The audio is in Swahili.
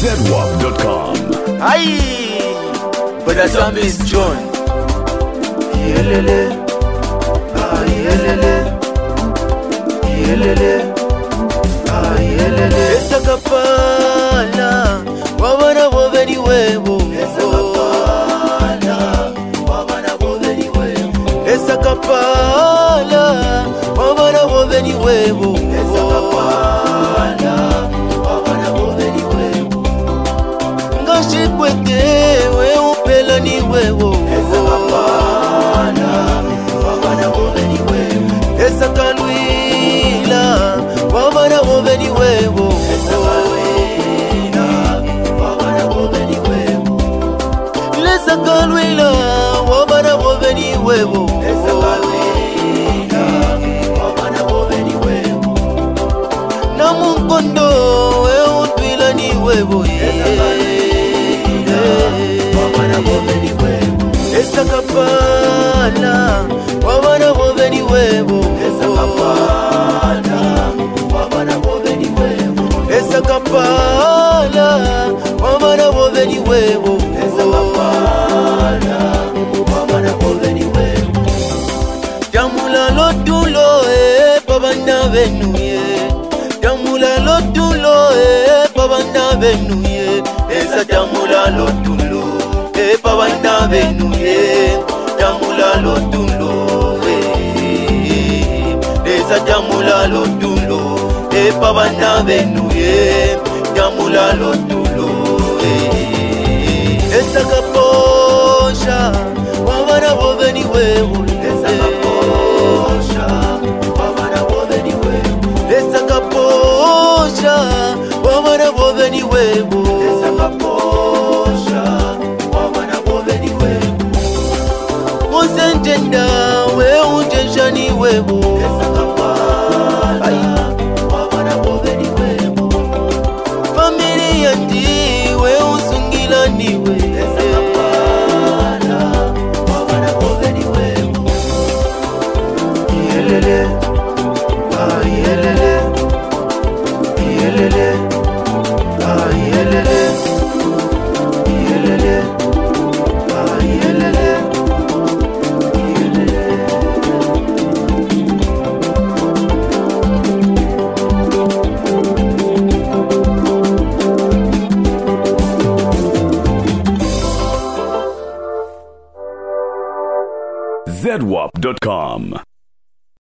ZWAP.com. Aye, but that's how Miss John. Yelele, ah yelele, yelele, ah yelele. Esa kapala, wabana woveni wewo. Esa kapala, wabana woveni wewo. Esa kapala, wabana woveni wewo. Esa kapala, wabana woveni wewo. Ngashipweke we upela ni wewo. Esa kapala, wabana woveni wewo. Esa kalwila, wabana woveni wewo. Esa kalwila, wabana woveni wewo. Esa kalwila, wabana woveni wewo. Esa kalwila, wabana woveni wewo. Namunkondo we upela ni wewo. Esa kalwila, wabana woveni wewo. Esa kapala, wabana woveni wewo. Esa kapala, wabana woveni wewo. Esa kapala, wabana woveni wewo. Esa kapala, wabana woveni wewo. Jamula lotulo babana benuye. Jamula lotulo babana benuye. Esa jamula lotulo babana benuye. Jamula lotulo esa jamula lotulo babana benuye. Jamula lotulo esa kaposha wabana woveni wewo. Esa kaposha wabana woveni wewo. Esa kaposha wabana woveni wewo. Esa kaposha wabana woveni wewo. Musentenda we unjenshani wewo. Esa kapala wabana woveni wewo. Familia ndi we usungila niwe. Esa kapala wabana woveni wewo. Yelele, ah yelele, yelele, ah yelele, yelele, ah yelele, yelele. ZWAP.com.